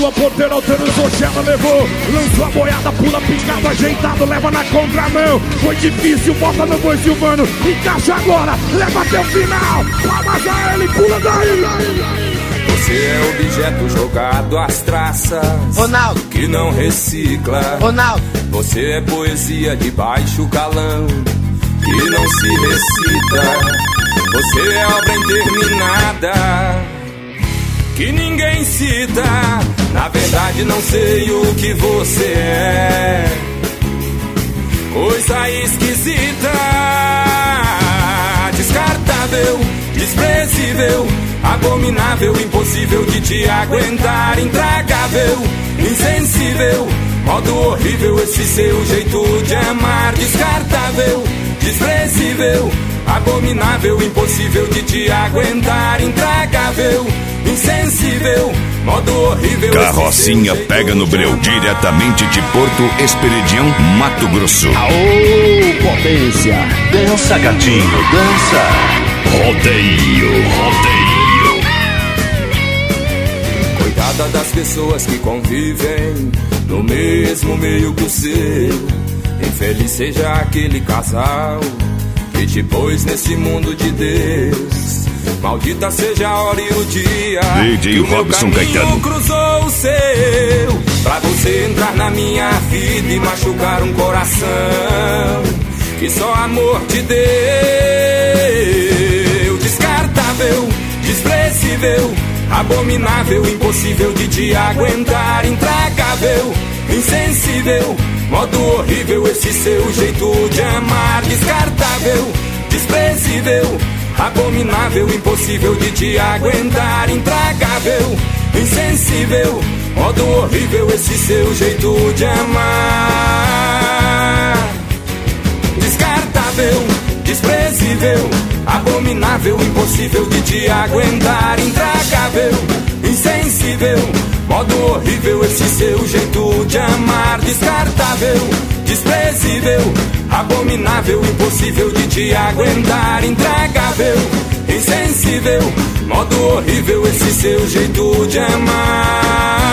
sua porteira, autorizou, ela levou. Lançou a boiada, pula picado, ajeitado, leva na contramão. Foi difícil, bota no boi Silvano. Encaixa agora, leva até o final. Palmas a ele, pula daí. Você é objeto jogado às traças, Ronaldo, que não recicla. Ronaldo, você é poesia de baixo calão, que não se recita. Você é obra interminada, que ninguém cita. Na verdade não sei o que você é, coisa esquisita, descartável, desprezível, abominável, impossível de te aguentar, intragável, insensível, modo horrível esse seu jeito de amar, descartável, desprezível, abominável, impossível de te aguentar, intragável, insensível, modo horrível. Carrocinha pega no breu, diretamente de Porto Esperidião, Mato Grosso. Aô, potência! Dança, gatinho, dança! Rodeio, rodeio. Coitada das pessoas que convivem no mesmo meio que o seu. Infeliz seja aquele casal que te pôs nesse mundo de Deus. Maldita seja a hora e o dia DJ que o meu Robson caminho Caetano cruzou o seu, pra você entrar na minha vida e machucar um coração que só amor te deu. Descartável, desprezível, abominável, impossível de te aguentar, intragável, insensível, modo horrível esse seu jeito de amar, descartável, desprezível, abominável, impossível de te aguentar, intragável, insensível, modo horrível esse seu jeito de amar, descartável, desprezível, abominável, impossível de te aguentar, intragável, insensível, modo horrível esse seu jeito de amar, descartável, desprezível, abominável, impossível de te aguentar, intragável, insensível, modo horrível esse seu jeito de amar.